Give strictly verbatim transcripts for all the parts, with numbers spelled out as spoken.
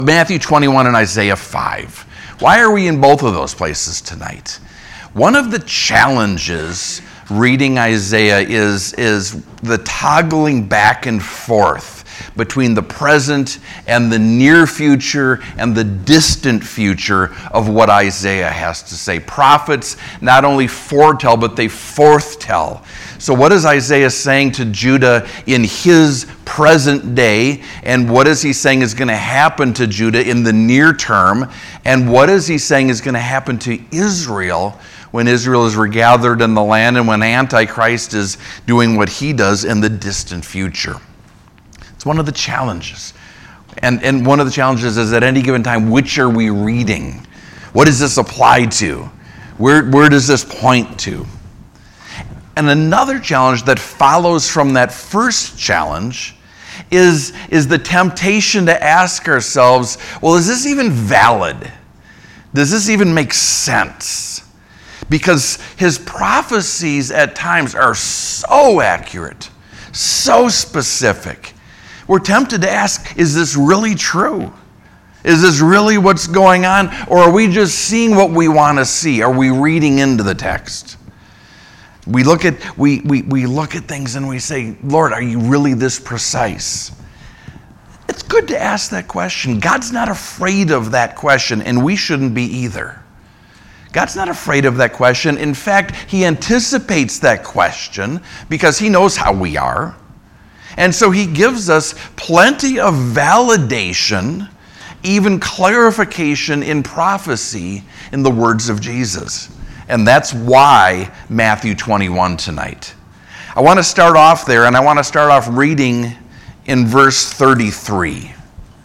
Matthew twenty-one and Isaiah five. Why are we in both of those places tonight? One of the challenges reading Isaiah is, is the toggling back and forth between the present and the near future and the distant future of what Isaiah has to say. Prophets not only foretell, but they forthtell. So what is Isaiah saying to Judah in his present day? And what is he saying is going to happen to Judah in the near term? And what is he saying is going to happen to Israel when Israel is regathered in the land and when Antichrist is doing what he does in the distant future? It's one of the challenges. And, and one of the challenges is at any given time, which are we reading? What does this apply to? Where, where does this point to? And another challenge that follows from that first challenge is, is the temptation to ask ourselves, well, is this even valid? Does this even make sense? Because his prophecies at times are so accurate, so specific. We're tempted to ask, is this really true? Is this really what's going on? Or are we just seeing what we want to see? Are we reading into the text? We look at we, we, we look at things and we say, Lord, are you really this precise? It's good to ask that question. God's not afraid of that question, and we shouldn't be either. God's not afraid of that question. In fact, he anticipates that question because he knows how we are. And so he gives us plenty of validation, even clarification in prophecy in the words of Jesus. And that's why Matthew twenty-one tonight. I want to start off there, and I want to start off reading in verse thirty-three.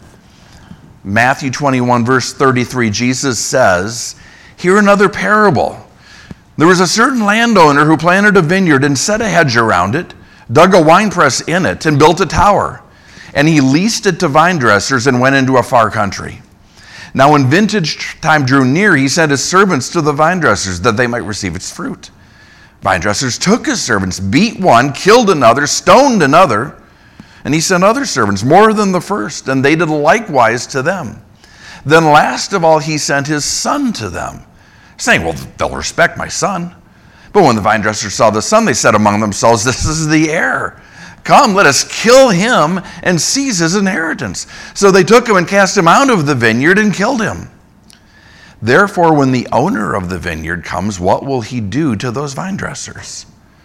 Matthew twenty-one, verse thirty-three, Jesus says, "Hear another parable. There was a certain landowner who planted a vineyard and set a hedge around it, dug a winepress in it, and built a tower. And he leased it to vine dressers and went into a far country. Now when vintage time drew near, he sent his servants to the vine dressers that they might receive its fruit. Vine dressers took his servants, beat one, killed another, stoned another, and he sent other servants, more than the first, and they did likewise to them. Then last of all, he sent his son to them, saying, well, they'll respect my son. But when the vine dressers saw the son, they said among themselves, this is the heir. Come, let us kill him and seize his inheritance. So they took him and cast him out of the vineyard and killed him. Therefore, when the owner of the vineyard comes, what will he do to those vine dressers?"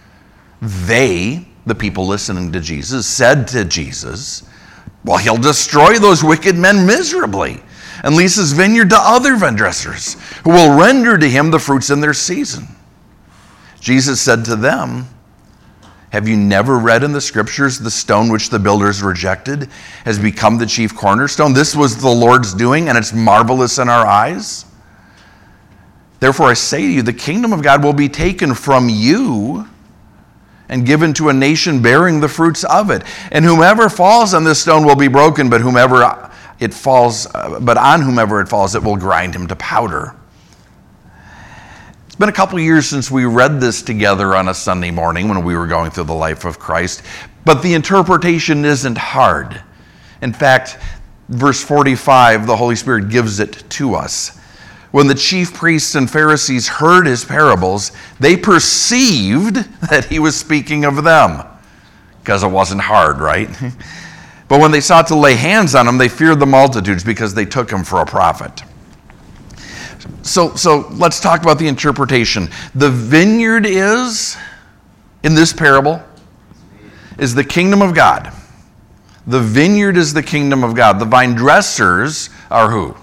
They, the people listening to Jesus, said to Jesus, well, he'll destroy those wicked men miserably and lease his vineyard to other vine dressers who will render to him the fruits in their season. Jesus said to them, have you never read in the scriptures, the stone which the builders rejected has become the chief cornerstone? This was the Lord's doing, and it's marvelous in our eyes. Therefore I say to you, the kingdom of God will be taken from you and given to a nation bearing the fruits of it. And whomever falls on this stone will be broken, but whomever it falls, but on whomever it falls, it will grind him to powder. It's been a couple years since we read this together on a Sunday morning when we were going through the life of Christ, but the interpretation isn't hard. In fact, verse forty-five, the Holy Spirit gives it to us. When the chief priests and Pharisees heard his parables, they perceived that he was speaking of them, because it wasn't hard, right? But when they sought to lay hands on him, they feared the multitudes because they took him for a prophet. So, so let's talk about the interpretation. The vineyard is, in this parable, is the kingdom of God. The vineyard is the kingdom of God. The vine dressers are who?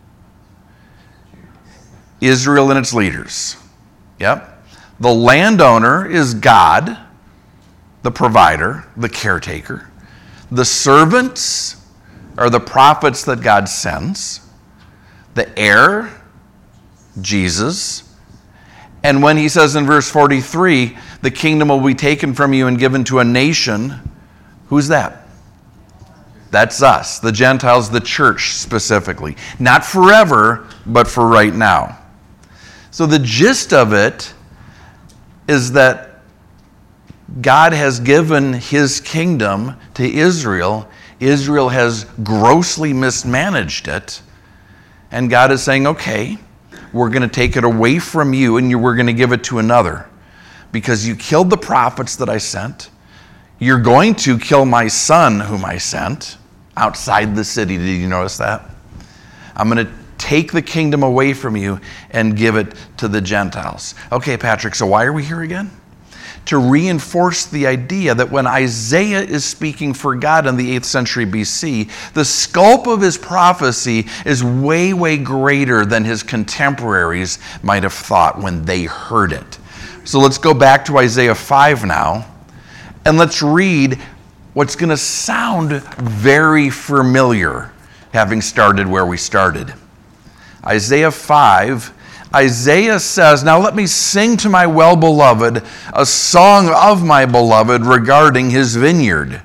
Israel and its leaders. Yep. The landowner is God, the provider, the caretaker. The servants are the prophets that God sends. The heir, Jesus. And when he says in verse forty-three, the kingdom will be taken from you and given to a nation, who's that? That's us, the Gentiles, the church specifically. Not forever, but for right now. So the gist of it is that God has given his kingdom to Israel Israel has grossly mismanaged it. And God is saying, okay, we're going to take it away from you and you, we're going to give it to another. Because you killed the prophets that I sent. You're going to kill my son whom I sent outside the city. Did you notice that? I'm going to take the kingdom away from you and give it to the Gentiles. Okay, Patrick, so why are we here again? To reinforce the idea that when Isaiah is speaking for God in the eighth century B C, the scope of his prophecy is way, way greater than his contemporaries might have thought when they heard it. So let's go back to Isaiah five now, and let's read what's going to sound very familiar, having started where we started. Isaiah five, Isaiah says, now let me sing to my well-beloved a song of my beloved regarding his vineyard.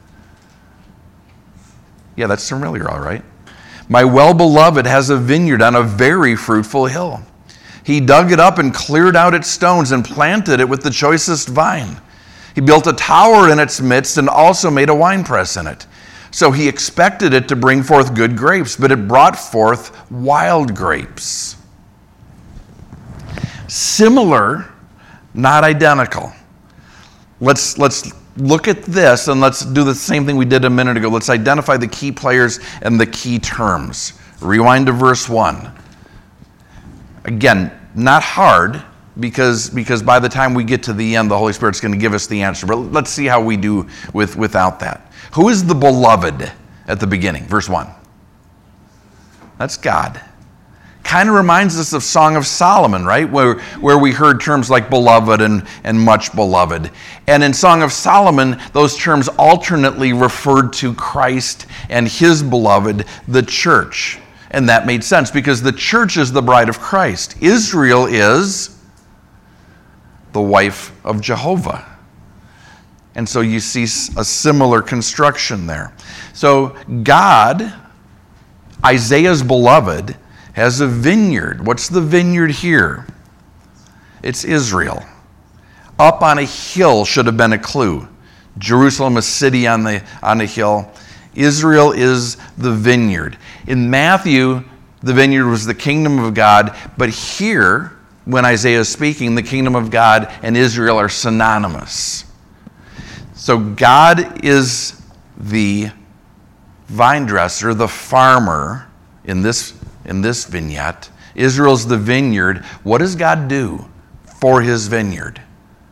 Yeah, that's familiar, all right. My well-beloved has a vineyard on a very fruitful hill. He dug it up and cleared out its stones and planted it with the choicest vine. He built a tower in its midst and also made a winepress in it. So he expected it to bring forth good grapes, but it brought forth wild grapes. Similar, not identical. Let's, let's look at this and let's do the same thing we did a minute ago. Let's identify the key players and the key terms. Rewind to verse one. Again, not hard, because, because by the time we get to the end, the Holy Spirit's going to give us the answer. But let's see how we do with, without that. Who is the beloved at the beginning? Verse one. That's God. Kind of reminds us of Song of Solomon, right? Where, where we heard terms like beloved and, and much beloved. And in Song of Solomon, those terms alternately referred to Christ and his beloved, the church. And that made sense because the church is the bride of Christ. Israel is the wife of Jehovah. And so you see a similar construction there. So God, Isaiah's beloved, has a vineyard. What's the vineyard here? It's Israel. Up on a hill should have been a clue. Jerusalem, a city on the on a hill. Israel is the vineyard. In Matthew, the vineyard was the kingdom of God, but here, when Isaiah is speaking, the kingdom of God and Israel are synonymous. So God is the vine dresser, the farmer in this, in this vignette. Israel's the vineyard. What does God do for his vineyard?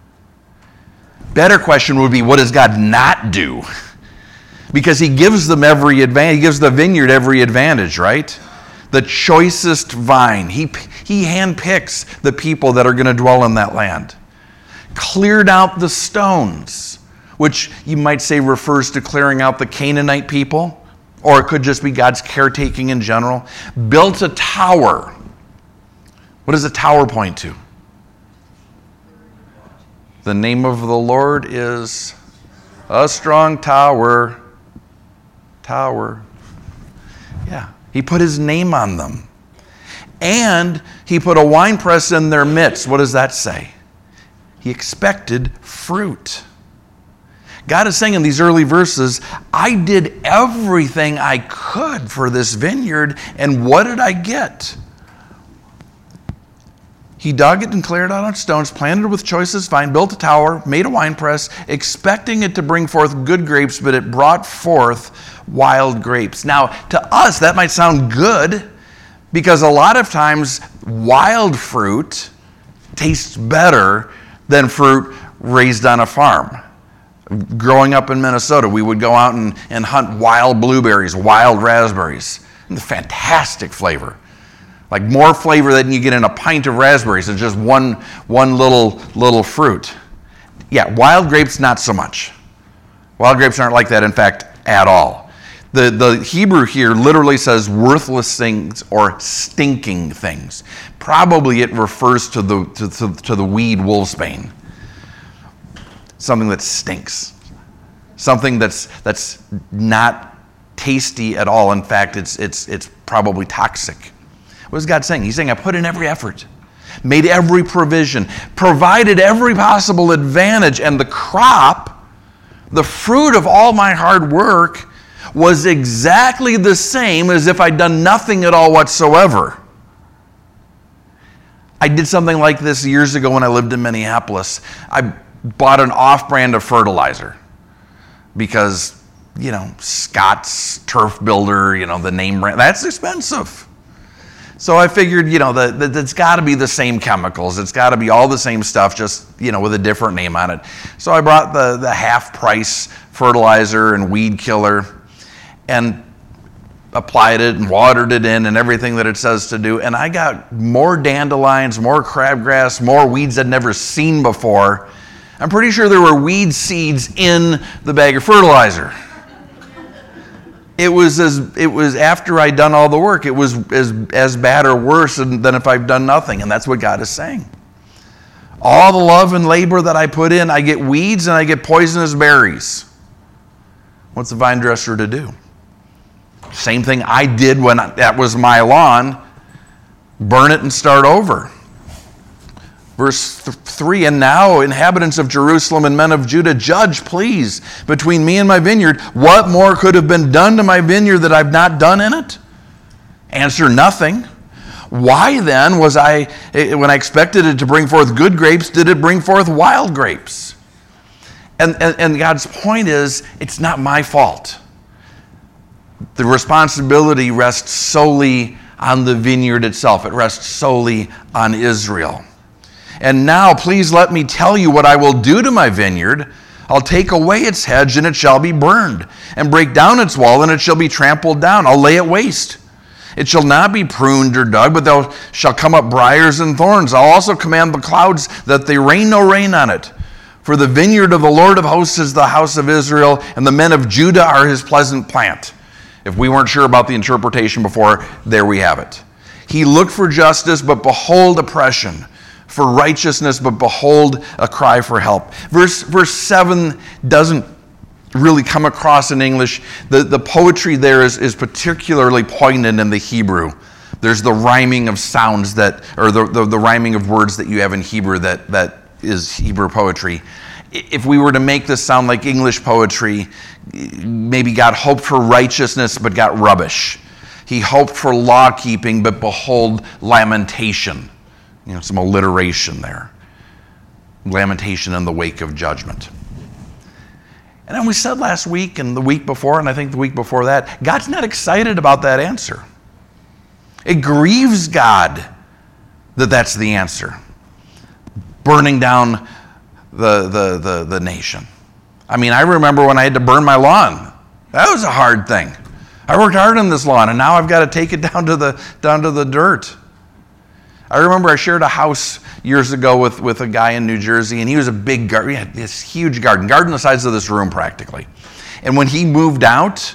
Better question would be, what does God not do? Because he gives them every advantage. He gives the vineyard every advantage, right? The choicest vine. He, he handpicks the people that are going to dwell in that land. Cleared out the stones, which you might say refers to clearing out the Canaanite people, or it could just be God's caretaking in general. Built a tower. What does a tower point to? The name of the Lord is a strong tower. Tower. Yeah. He put his name on them. And he put a winepress in their midst. What does that say? He expected fruit. God is saying in these early verses, I did everything I could for this vineyard, and what did I get? He dug it and cleared out on stones, planted it with choicest vine, built a tower, made a winepress, expecting it to bring forth good grapes, but it brought forth wild grapes. Now, to us, that might sound good, because a lot of times wild fruit tastes better than fruit raised on a farm. Growing up in Minnesota, we would go out and, and hunt wild blueberries, wild raspberries. And the fantastic flavor. Like more flavor than you get in a pint of raspberries. It's just one, one little, little fruit. Yeah, wild grapes, not so much. Wild grapes aren't like that, in fact, at all. The, the Hebrew here literally says worthless things or stinking things. Probably it refers to the, to, to, to the weed wolfsbane. Something that stinks. Something that's, that's not tasty at all. In fact, it's, it's, it's probably toxic. What is God saying? He's saying, I put in every effort, made every provision, provided every possible advantage, and the crop, the fruit of all my hard work, was exactly the same as if I'd done nothing at all whatsoever. I did something like this years ago when I lived in Minneapolis. I bought an off-brand of fertilizer because, you know, Scott's Turf Builder, you know, the name brand, that's expensive. So I figured, you know, that, that it's got to be the same chemicals. It's got to be all the same stuff, just, you know, with a different name on it. So I brought the, the half-price fertilizer and weed killer and applied it and watered it in and everything that it says to do. And I got more dandelions, more crabgrass, more weeds I'd never seen before. I'm pretty sure there were weed seeds in the bag of fertilizer. It was as it was after I'd done all the work. It was as as bad or worse than, than if I've done nothing. And that's what God is saying. All the love and labor that I put in, I get weeds and I get poisonous berries. What's the vine dresser to do? Same thing I did when I, that was my lawn. Burn it and start over. Verse th- three, and now, inhabitants of Jerusalem and men of Judah, judge, please, between me and my vineyard. What more could have been done to my vineyard that I've not done in it? Answer, nothing. Why then was I, when I expected it to bring forth good grapes, did it bring forth wild grapes? And, and, and God's point is, it's not my fault. The responsibility rests solely on the vineyard itself. It rests solely on Israel. And now, please let me tell you what I will do to my vineyard. I'll take away its hedge, and it shall be burned, and break down its wall, and it shall be trampled down. I'll lay it waste. It shall not be pruned or dug, but there shall come up briars and thorns. I'll also command the clouds that they rain no rain on it. For the vineyard of the Lord of hosts is the house of Israel, and the men of Judah are his pleasant plant. If we weren't sure about the interpretation before, there we have it. He looked for justice, but behold oppression. For righteousness, but behold a cry for help. Verse, verse seven doesn't really come across in English. The, the poetry there is, is particularly poignant in the Hebrew. There's the rhyming of sounds that, or the, the, the rhyming of words that you have in Hebrew that, that is Hebrew poetry. If we were to make this sound like English poetry, maybe God hoped for righteousness but got rubbish. He hoped for law keeping, but behold lamentation. You know, some alliteration there. Lamentation in the wake of judgment. And then we said last week and the week before, and I think the week before that, God's not excited about that answer. It grieves God that that's the answer. Burning down the, the, the, the nation. I mean, I remember when I had to burn my lawn. That was a hard thing. I worked hard on this lawn, and now I've got to take it down to the, down to the dirt. I remember I shared a house years ago with, with a guy in New Jersey, and he was a big garden. He had this huge garden, garden the size of this room practically. And when he moved out,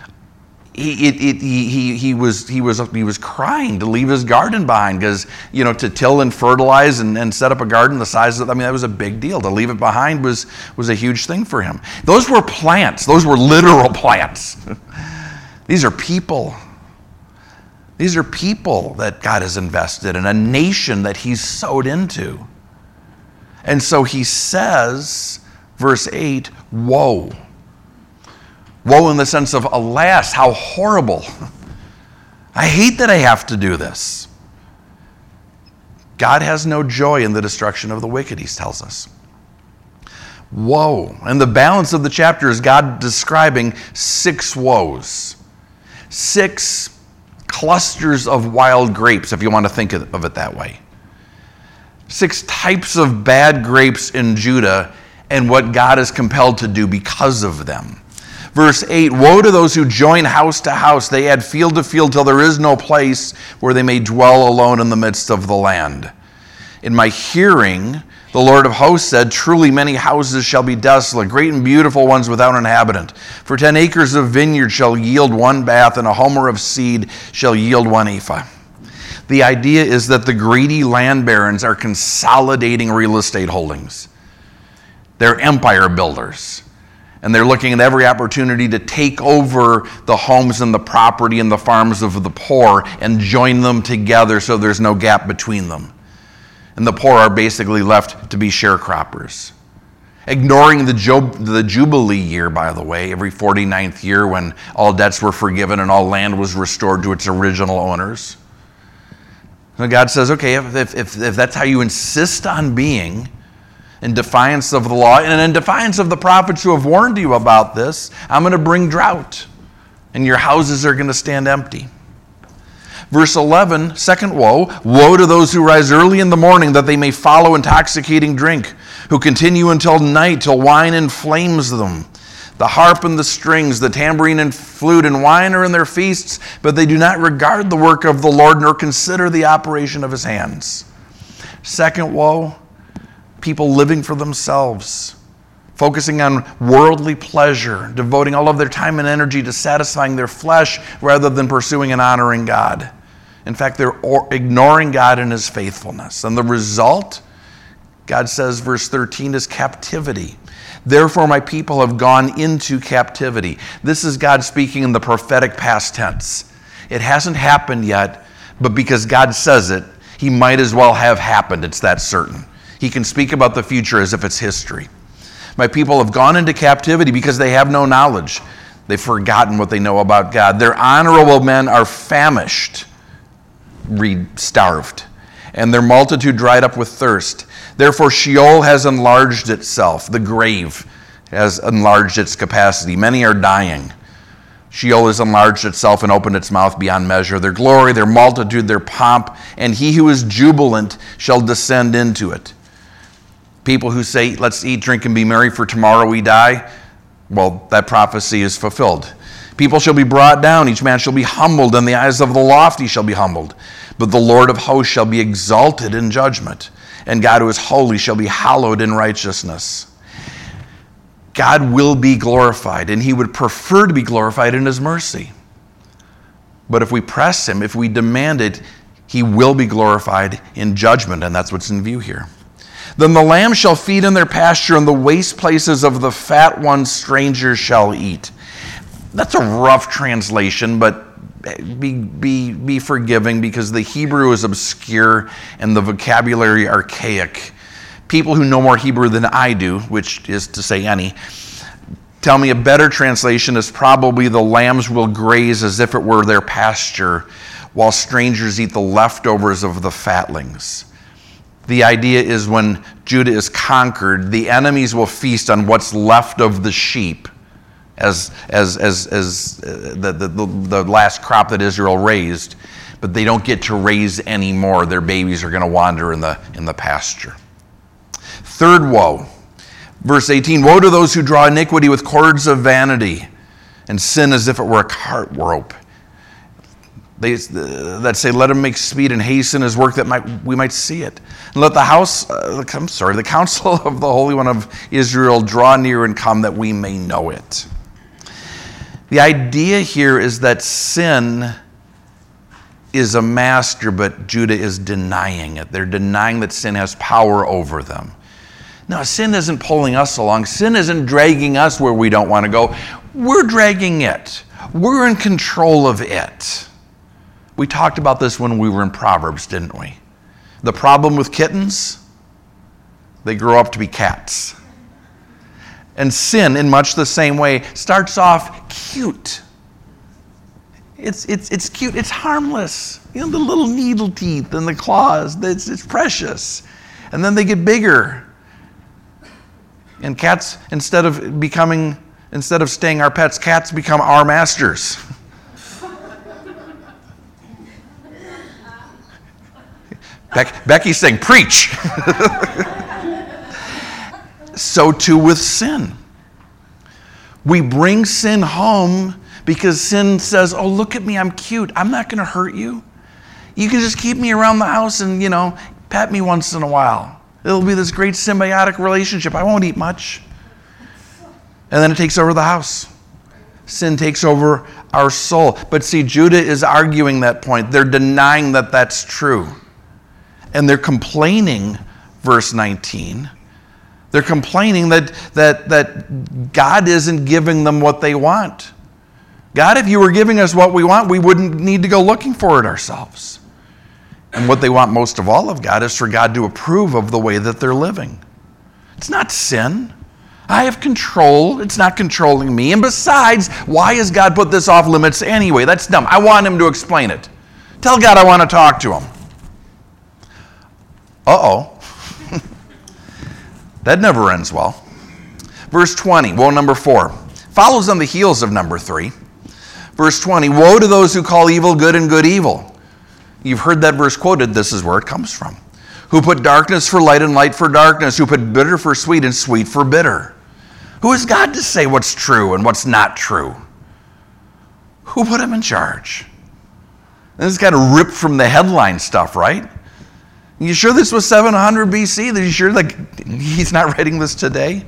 he it, it, he, he he was he was he was crying to leave his garden behind because, you know, to till and fertilize and, and set up a garden the size of, I mean, that was a big deal. To leave it behind was was a huge thing for him. Those were plants. Those were literal plants. These are people. These are people that God has invested in, a nation that he's sowed into. And so he says, verse eight, woe. Woe in the sense of, alas, how horrible. I hate that I have to do this. God has no joy in the destruction of the wicked, he tells us. Woe. And the balance of the chapter is God describing six woes. Six clusters of wild grapes, if you want to think of it that way. Six types of bad grapes in Judah and what God is compelled to do because of them. Verse eight, woe to those who join house to house. They add field to field till there is no place where they may dwell alone in the midst of the land. In my hearing, the Lord of hosts said, truly many houses shall be desolate, great and beautiful ones without an inhabitant. For ten acres of vineyard shall yield one bath, and a homer of seed shall yield one ephah. The idea is that the greedy land barons are consolidating real estate holdings. They're empire builders. And they're looking at every opportunity to take over the homes and the property and the farms of the poor and join them together so there's no gap between them. And the poor are basically left to be sharecroppers. ignoring the, Job, the Jubilee year, by the way, every forty-ninth year when all debts were forgiven and all land was restored to its original owners. So God says, okay, if, if, if that's how you insist on being, in defiance of the law and in defiance of the prophets who have warned you about this, I'm going to bring drought, and your houses are going to stand empty. Verse eleven, second woe, woe to those who rise early in the morning that they may follow intoxicating drink, who continue until night, till wine inflames them. The harp and the strings, the tambourine and flute and wine are in their feasts, but they do not regard the work of the Lord, nor consider the operation of his hands. Second woe, people living for themselves, focusing on worldly pleasure, devoting all of their time and energy to satisfying their flesh rather than pursuing and honoring God. In fact, they're ignoring God and his faithfulness. And the result, God says, verse thirteen, is captivity. Therefore, my people have gone into captivity. This is God speaking in the prophetic past tense. It hasn't happened yet, but because God says it, he might as well have happened. It's that certain. He can speak about the future as if it's history. My people have gone into captivity because they have no knowledge. They've forgotten what they know about God. Their honorable men are famished, read starved, and their multitude dried up with thirst. Therefore, Sheol has enlarged itself. The grave has enlarged its capacity. Many are dying. Sheol has enlarged itself and opened its mouth beyond measure. Their glory, their multitude, their pomp, and he who is jubilant shall descend into it. People who say, let's eat, drink, and be merry, for tomorrow we die, well, that prophecy is fulfilled. People shall be brought down, each man shall be humbled, and the eyes of the lofty shall be humbled. But the Lord of hosts shall be exalted in judgment, and God who is holy shall be hallowed in righteousness. God will be glorified, and he would prefer to be glorified in his mercy. But if we press him, if we demand it, he will be glorified in judgment, and that's what's in view here. Then the lambs shall feed in their pasture, and the waste places of the fat ones strangers shall eat. That's a rough translation, but be, be, be forgiving because the Hebrew is obscure and the vocabulary archaic. People who know more Hebrew than I do, which is to say any, tell me a better translation is probably the lambs will graze as if it were their pasture, while strangers eat the leftovers of the fatlings. The idea is when Judah is conquered, the enemies will feast on what's left of the sheep as, as, as, as uh, the, the, the last crop that Israel raised, but they don't get to raise any more. Their babies are going to wander in the, in the pasture. Third woe, verse eighteen, woe to those who draw iniquity with cords of vanity and sin as if it were a cart rope. They, that say, let him make speed and hasten his work that might, we might see it. And let the house, uh, I'm sorry, the counsel of the Holy One of Israel draw near and come that we may know it. The idea here is that sin is a master, but Judah is denying it. They're denying that sin has power over them. No, sin isn't pulling us along. Sin isn't dragging us where we don't want to go. We're dragging it. We're in control of it. We talked about this when we were in Proverbs, didn't we? The problem with kittens, they grow up to be cats. And sin, in much the same way, starts off cute. It's, it's, it's cute. It's harmless. You know, the little needle teeth and the claws, it's, it's precious. And then they get bigger. And cats, instead of becoming, instead of staying our pets, cats become our masters. Beck, Becky's saying, preach. So too with sin. We bring sin home because sin says, oh, look at me, I'm cute. I'm not going to hurt you. You can just keep me around the house and, you know, pet me once in a while. It'll be this great symbiotic relationship. I won't eat much. And then it takes over the house. Sin takes over our soul. But see, Judah is arguing that point. They're denying that that's true. And they're complaining, verse nineteen, they're complaining that, that, that God isn't giving them what they want. God, if you were giving us what we want, we wouldn't need to go looking for it ourselves. And what they want most of all of God is for God to approve of the way that they're living. It's not sin. I have control. It's not controlling me. And besides, why has God put this off limits anyway? That's dumb. I want him to explain it. Tell God I want to talk to him. Uh-oh. That never ends well. Verse twenty, woe number four, follows on the heels of number three. Verse twenty, woe to those who call evil good and good evil. You've heard that verse quoted. This is where it comes from. Who put darkness for light and light for darkness, who put bitter for sweet and sweet for bitter. Who is God to say what's true and what's not true? Who put him in charge? This is kind of ripped from the headline stuff, right? You sure this was seven hundred B C? Are you sure like he's not writing this today?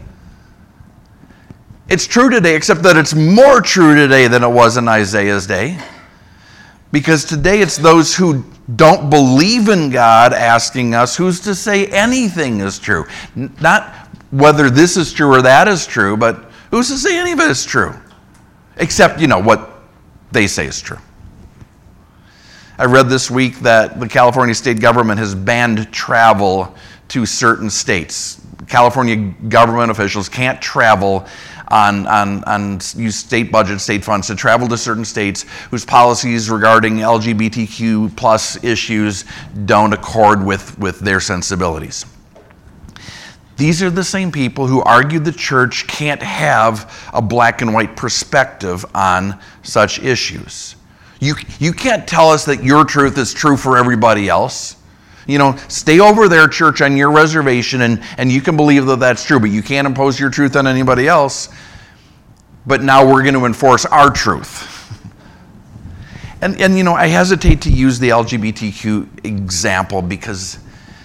It's true today, except that it's more true today than it was in Isaiah's day. Because today it's those who don't believe in God asking us who's to say anything is true. Not whether this is true or that is true, but who's to say any of it is true? Except, you know, what they say is true. I read this week that the California state government has banned travel to certain states. California government officials can't travel on, on, on use state budget, state funds to travel to certain states whose policies regarding L G B T Q plus issues don't accord with, with their sensibilities. These are the same people who argue the church can't have a black and white perspective on such issues. You, you can't tell us that your truth is true for everybody else. You know, stay over there, church, on your reservation, and, and you can believe that that's true, but you can't impose your truth on anybody else. But now we're going to enforce our truth. And, and, you know, I hesitate to use the L G B T Q example because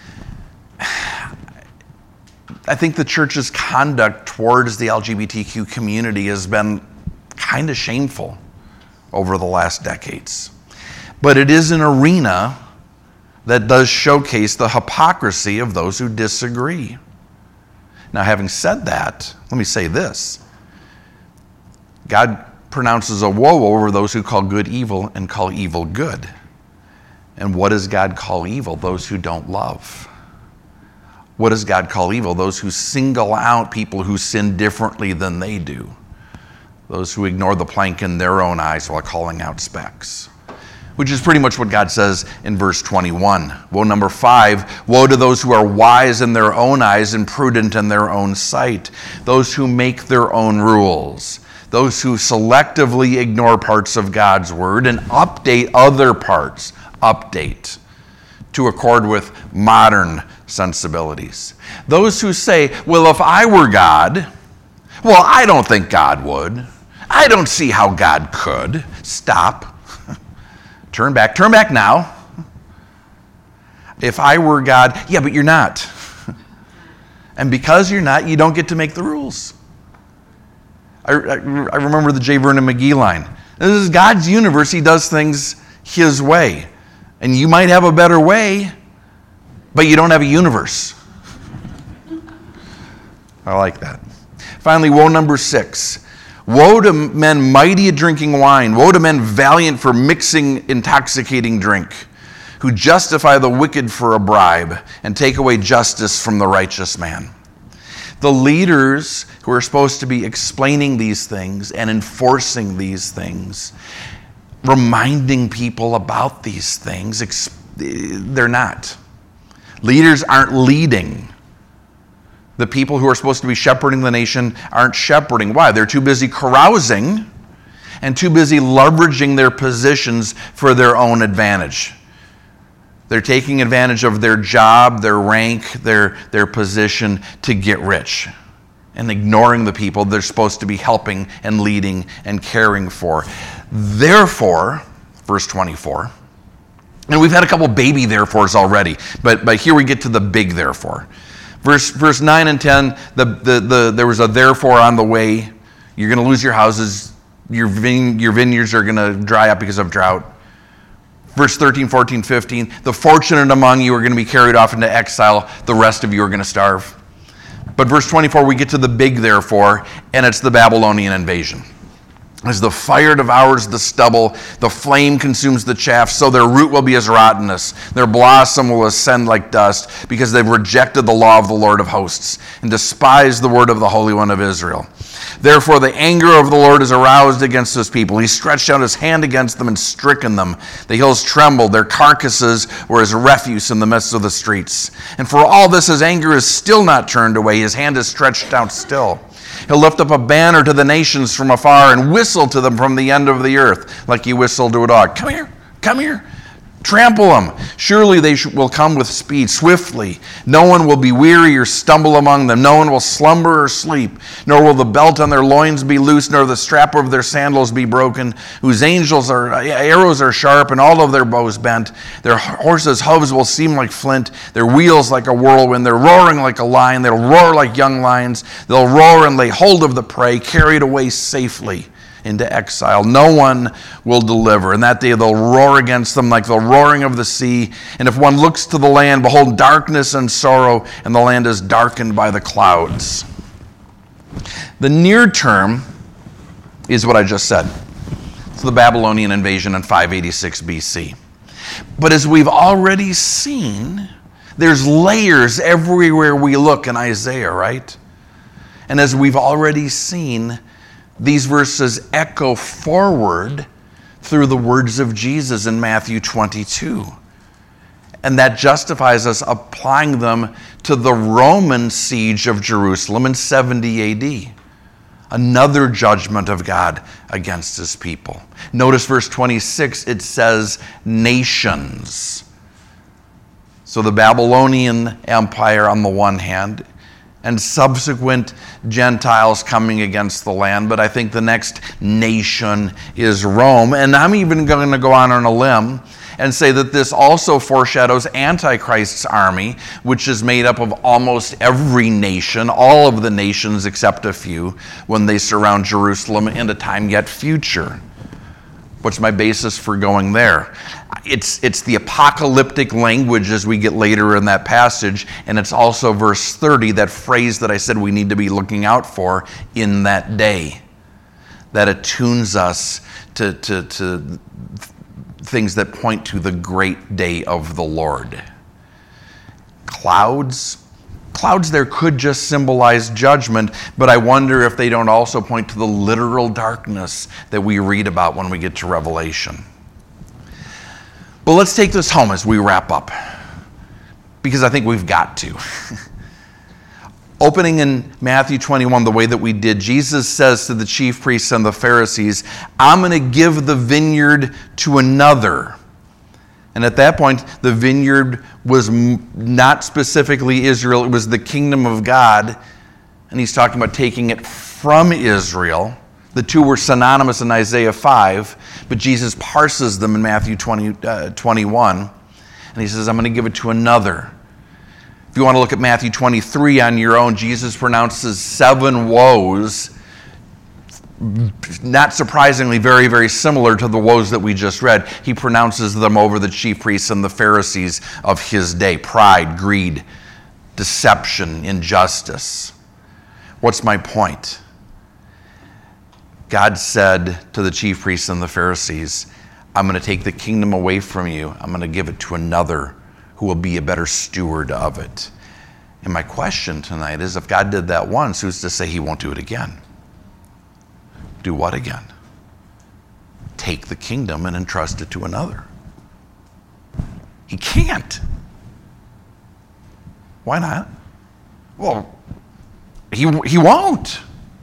I think the church's conduct towards the L G B T Q community has been kind of shameful over the last decades. But it is an arena that does showcase the hypocrisy of those who disagree. Now, having said that, let me say this. God pronounces a woe over those who call good evil and call evil good. And what does God call evil? Those who don't love. What does God call evil? Those who single out people who sin differently than they do. Those who ignore the plank in their own eyes while calling out specks. Which is pretty much what God says in verse twenty-one. Woe number five, woe to those who are wise in their own eyes and prudent in their own sight. Those who make their own rules. Those who selectively ignore parts of God's word and update other parts. Update to accord with modern sensibilities. Those who say, well, if I were God, well, I don't think God would. I don't see how God could. Stop. Turn back. Turn back now. If I were God, yeah, but you're not. And because you're not, you don't get to make the rules. I, I, I remember the J. Vernon McGee line. This is God's universe. He does things his way. And you might have a better way, but you don't have a universe. I like that. Finally, woe number six. Woe to men mighty at drinking wine. Woe to men valiant for mixing intoxicating drink, who justify the wicked for a bribe and take away justice from the righteous man. The leaders who are supposed to be explaining these things and enforcing these things, reminding people about these things, they're not. Leaders aren't leading. The people who are supposed to be shepherding the nation aren't shepherding. Why? They're too busy carousing and too busy leveraging their positions for their own advantage. They're taking advantage of their job, their rank, their, their position to get rich and ignoring the people they're supposed to be helping and leading and caring for. Therefore, verse twenty-four, and we've had a couple baby therefores already, but, but here we get to the big therefore. Verse, verse nine and ten, the, the, the, there was a therefore on the way. You're going to lose your houses. Your, vine, your vineyards are going to dry up because of drought. Verse thirteen, fourteen, fifteen, the fortunate among you are going to be carried off into exile. The rest of you are going to starve. But verse twenty-four, we get to the big therefore, and it's the Babylonian invasion. As the fire devours the stubble, the flame consumes the chaff, so their root will be as rottenness. Their blossom will ascend like dust, because they've rejected the law of the Lord of hosts and despised the word of the Holy One of Israel. Therefore the anger of the Lord is aroused against his people. He stretched out his hand against them and stricken them. The hills trembled. Their carcasses were as refuse in the midst of the streets. And for all this, his anger is still not turned away. His hand is stretched out still. He'll lift up a banner to the nations from afar and whistle to them from the end of the earth, like you whistle to a dog. Come here, come here. Trample them. Surely they will come with speed, swiftly. No one will be weary or stumble among them. No one will slumber or sleep, nor will the belt on their loins be loose, nor the strap of their sandals be broken, whose angels are arrows are sharp, and all of their bows bent. Their horses' hooves will seem like flint, their wheels like a whirlwind. They're roaring like a lion. They'll roar like young lions. They'll roar and lay hold of the prey, carried away safely into exile. No one will deliver. In that day they'll roar against them like the roaring of the sea. And if one looks to the land, behold, darkness and sorrow, and the land is darkened by the clouds. The near term is what I just said. It's the Babylonian invasion in five eighty-six B C. But as we've already seen, there's layers everywhere we look in Isaiah, right? And as we've already seen, these verses echo forward through the words of Jesus in Matthew twenty-two. And that justifies us applying them to the Roman siege of Jerusalem in seventy A D. Another judgment of God against his people. Notice verse twenty-six, it says nations. So the Babylonian Empire on the one hand, and subsequent Gentiles coming against the land. But I think the next nation is Rome. And I'm even going to go on on a limb and say that this also foreshadows Antichrist's army, which is made up of almost every nation, all of the nations except a few, when they surround Jerusalem in a time yet future. What's my basis for going there? It's, it's the apocalyptic language as we get later in that passage, and it's also verse thirty, that phrase that I said we need to be looking out for, in that day. That attunes us to, to, to things that point to the great day of the Lord. Clouds. Clouds there could just symbolize judgment, but I wonder if they don't also point to the literal darkness that we read about when we get to Revelation. But let's take this home as we wrap up, because I think we've got to. Opening in Matthew twenty-one, the way that we did, Jesus says to the chief priests and the Pharisees, I'm going to give the vineyard to another. And at that point, the vineyard was not specifically Israel, it was the kingdom of God. And he's talking about taking it from Israel. The two were synonymous in Isaiah five, but Jesus parses them in Matthew twenty, uh, twenty-one. And he says, I'm going to give it to another. If you want to look at Matthew twenty-three on your own, Jesus pronounces seven woes, not surprisingly, very, very similar to the woes that we just read. He pronounces them over the chief priests and the Pharisees of his day. Pride, greed, deception, injustice. What's my point? God said to the chief priests and the Pharisees, I'm going to take the kingdom away from you. I'm going to give it to another who will be a better steward of it. And my question tonight is, if God did that once, who's to say he won't do it again? Do what again? Take the kingdom and entrust it to another. He can't. Why not? Well, he, he won't.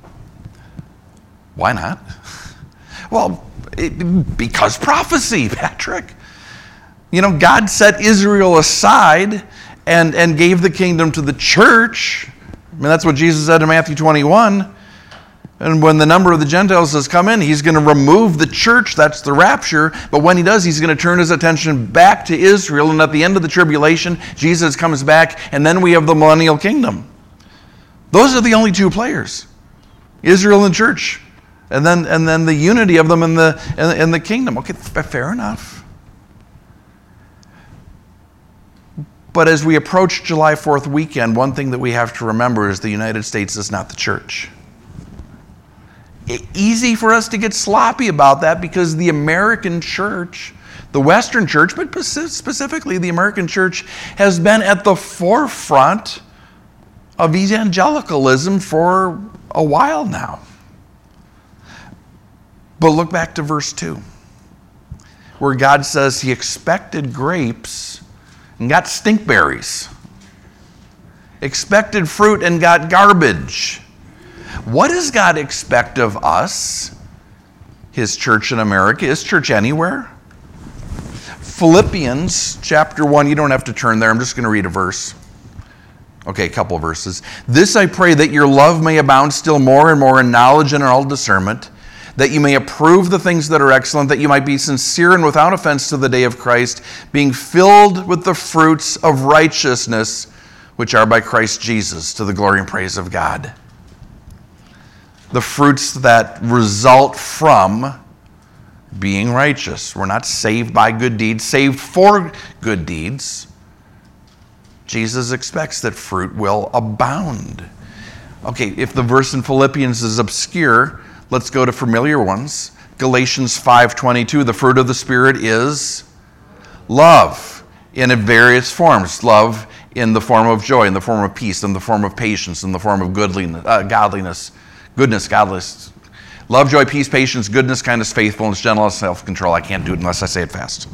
Why not? Well, it, because prophecy, Patrick. You know, God set Israel aside and, and gave the kingdom to the church. I mean, that's what Jesus said in Matthew twenty-one. And when the number of the Gentiles has come in, he's going to remove the church. That's the rapture. But when he does, he's going to turn his attention back to Israel. And at the end of the tribulation, Jesus comes back, and then we have the millennial kingdom. Those are the only two players, Israel and church. And then, and then the unity of them in the, in, in the kingdom. Okay, fair enough. But as we approach July fourth weekend, one thing that we have to remember is the United States is not the church. easy for us to get sloppy about that because the American church, the Western church, but specifically the American church, has been at the forefront of evangelicalism for a while now. But look back to verse two, where God says he expected grapes and got stinkberries, expected fruit and got garbage. What does God expect of us, his church in America, his church anywhere? Philippians chapter one, you don't have to turn there, I'm just going to read a verse. Okay, a couple of verses. This I pray, that your love may abound still more and more in knowledge and in all discernment, that you may approve the things that are excellent, that you might be sincere and without offense to the day of Christ, being filled with the fruits of righteousness, which are by Christ Jesus, to the glory and praise of God. The fruits that result from being righteous. We're not saved by good deeds, saved for good deeds. Jesus expects that fruit will abound. Okay, if the verse in Philippians is obscure, let's go to familiar ones. Galatians five twenty-two, the fruit of the Spirit is love in various forms. Love in the form of joy, in the form of peace, in the form of patience, in the form of goodliness, uh, godliness, goodness, godliness. Love, joy, peace, patience, goodness, kindness, faithfulness, gentleness, self-control. I can't do it unless I say it fast.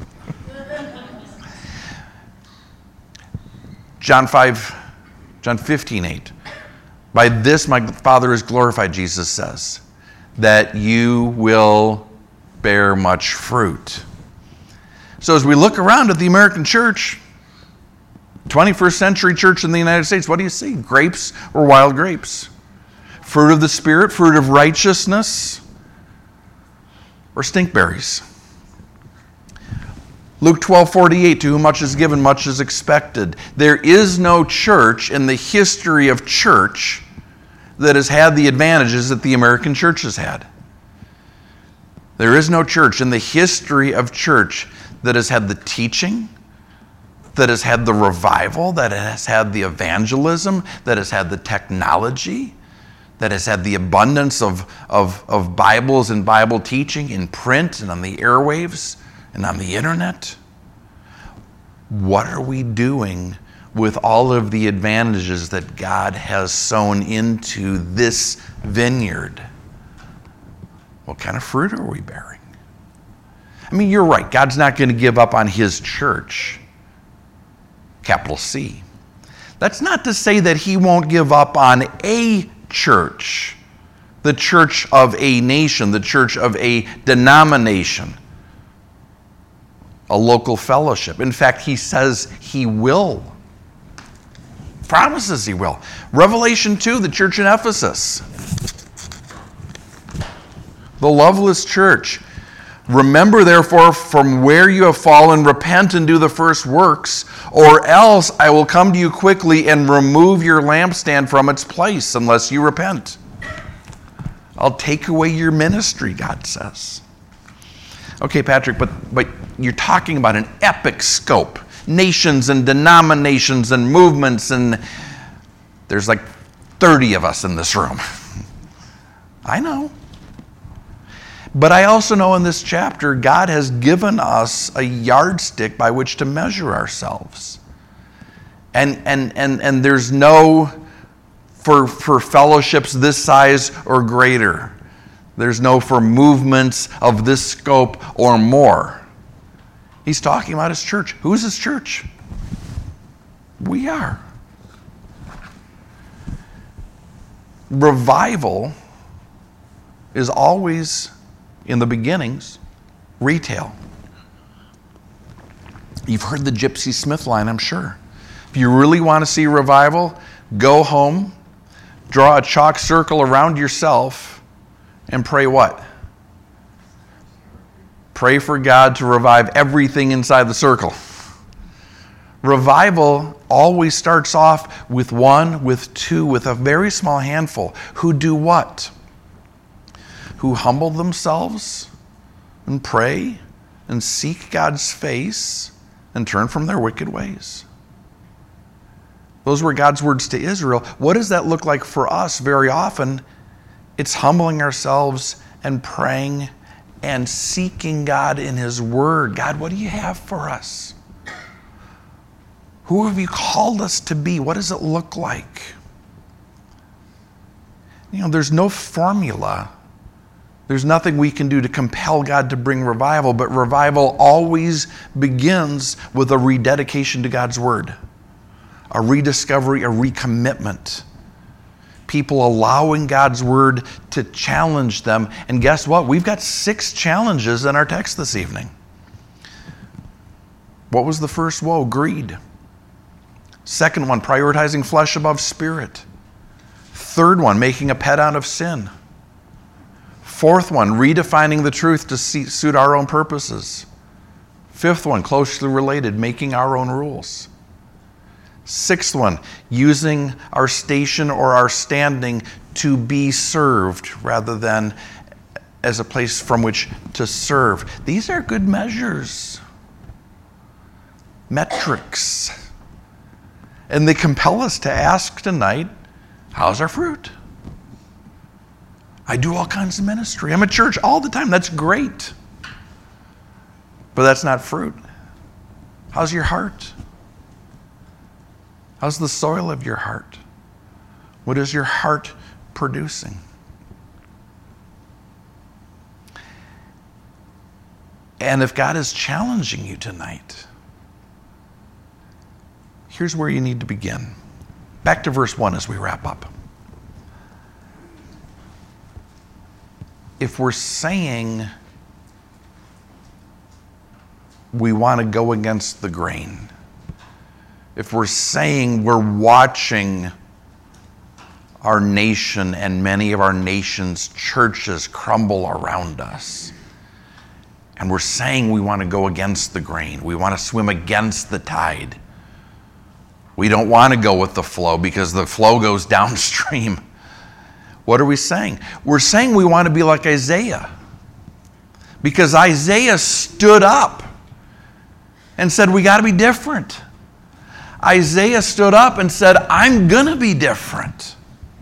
John five, John fifteen eight. By this my Father is glorified, Jesus says, that you will bear much fruit. So as we look around at the American church, twenty-first century church in the United States, what do you see? Grapes or wild grapes? Fruit of the Spirit, fruit of righteousness, or stinkberries? Luke twelve forty-eight, to whom much is given, much is expected. There is no church in the history of church that has had the advantages that the American church has had. There is no church in the history of church that has had the teaching, that has had the revival, that has had the evangelism, that has had the technology, that has had the abundance of, of, of Bibles and Bible teaching in print and on the airwaves and on the internet. What are we doing with all of the advantages that God has sown into this vineyard? What kind of fruit are we bearing? I mean, you're right. God's not going to give up on his church, capital C. That's not to say that he won't give up on a church, the church of a nation, the church of a denomination, a local fellowship. In fact, he says he will. Promises he will. Revelation two, the church in Ephesus. The loveless church. Remember, therefore, from where you have fallen, repent and do the first works, or else I will come to you quickly and remove your lampstand from its place, unless you repent. I'll take away your ministry, God says. Okay, Patrick, but, but you're talking about an epic scope. Nations and denominations and movements, and there's like thirty of us in this room. I know. But I also know in this chapter, God has given us a yardstick by which to measure ourselves. And and and and there's no, for, for fellowships this size or greater. There's no for movements of this scope or more. He's talking about his church. Who's his church? We are. Revival is always, in the beginnings, retail. You've heard the Gypsy Smith line, I'm sure. If you really want to see revival, go home, draw a chalk circle around yourself, and pray what? Pray for God to revive everything inside the circle. Revival always starts off with one, with two, with a very small handful who do what? Who humble themselves and pray and seek God's face and turn from their wicked ways. Those were God's words to Israel. What does that look like for us very often It's humbling ourselves and praying and seeking God in His Word. God, what do you have for us? Who have you called us to be? What does it look like? You know, there's no formula. There's nothing we can do to compel God to bring revival, but revival always begins with a rededication to God's Word, a rediscovery, a recommitment. People allowing God's Word to challenge them. And guess what? We've got six challenges in our text this evening. What was the first woe? Greed. Second one, prioritizing flesh above spirit. Third one, making a pet out of sin. Fourth one, redefining the truth to suit our own purposes. Fifth one, closely related, making our own rules. Sixth one, using our station or our standing to be served rather than as a place from which to serve. These are good measures, metrics. And they compel us to ask tonight, how's our fruit? I do all kinds of ministry. I'm at church all the time. That's great. But that's not fruit. How's your heart? How's the soil of your heart? What is your heart producing? And if God is challenging you tonight, here's where you need to begin. Back to verse one as we wrap up. If we're saying we want to go against the grain, if we're saying we're watching our nation and many of our nation's churches crumble around us, and we're saying we want to go against the grain, we want to swim against the tide, we don't want to go with the flow because the flow goes downstream. What are we saying? We're saying we want to be like Isaiah. Because Isaiah stood up and said, we got to be different. Isaiah stood up and said, I'm going to be different.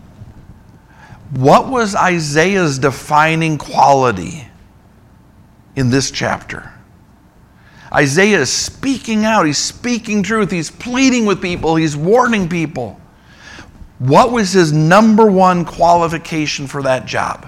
What was Isaiah's defining quality in this chapter? Isaiah is speaking out. He's speaking truth. He's pleading with people. He's warning people. What was his number one qualification for that job?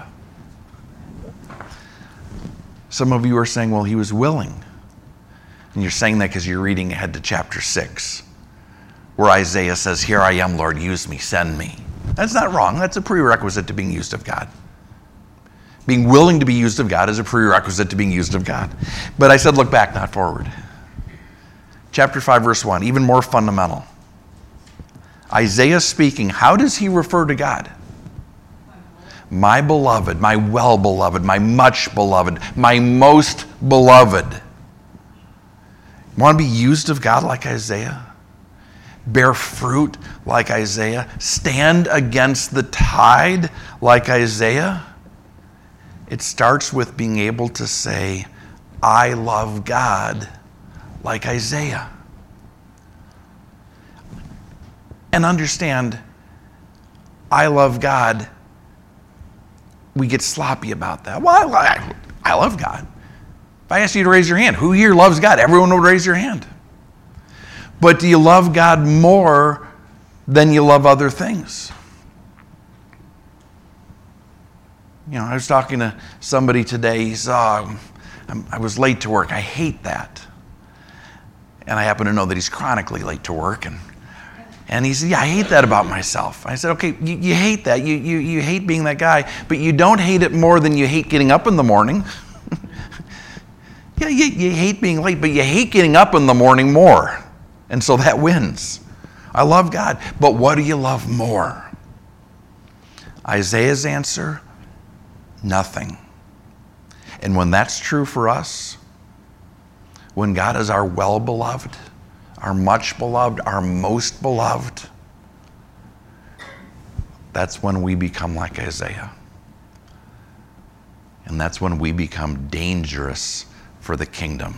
Some of you are saying, well, he was willing. And you're saying that because you're reading ahead to chapter six, where Isaiah says, here I am, Lord, use me, send me. That's not wrong. That's a prerequisite to being used of God. Being willing to be used of God is a prerequisite to being used of God. But I said, look back, not forward. Chapter five, verse one, even more fundamental. Isaiah speaking, how does he refer to God? My beloved, my well-beloved, my much beloved, my most beloved. You want to be used of God like Isaiah? Bear fruit like Isaiah? Stand against the tide like Isaiah? It starts with being able to say, I love God like Isaiah. And understand, I love God. We get sloppy about that. Well, I, I love God. If I asked you to raise your hand, who here loves God? Everyone would raise your hand. But do you love God more than you love other things? You know, I was talking to somebody today. He said, oh, I was late to work. I hate that. And I happen to know that he's chronically late to work. And And he said, yeah, I hate that about myself. I said, okay, you, you hate that. You, you, you hate being that guy, but you don't hate it more than you hate getting up in the morning. yeah, you, you hate being late, but you hate getting up in the morning more. And so that wins. I love God, but what do you love more? Isaiah's answer, nothing. And when that's true for us, when God is our well-beloved, our much beloved, our most beloved, that's when we become like Isaiah. And that's when we become dangerous for the kingdom.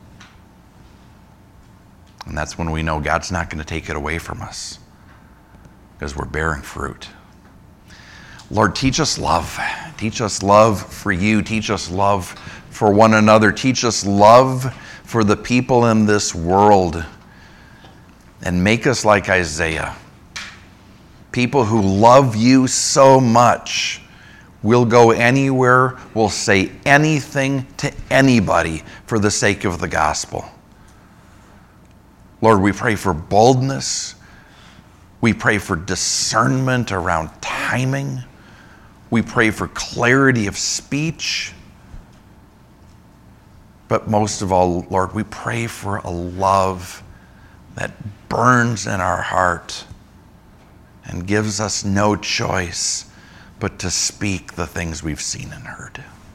And that's when we know God's not going to take it away from us because we're bearing fruit. Lord, teach us love. Teach us love for you. Teach us love for one another. Teach us love for the people in this world. And make us like Isaiah. People who love you so much will go anywhere, will say anything to anybody for the sake of the gospel. Lord, we pray for boldness. We pray for discernment around timing. We pray for clarity of speech. But most of all, Lord, we pray for a love that burns in our heart and gives us no choice but to speak the things we've seen and heard.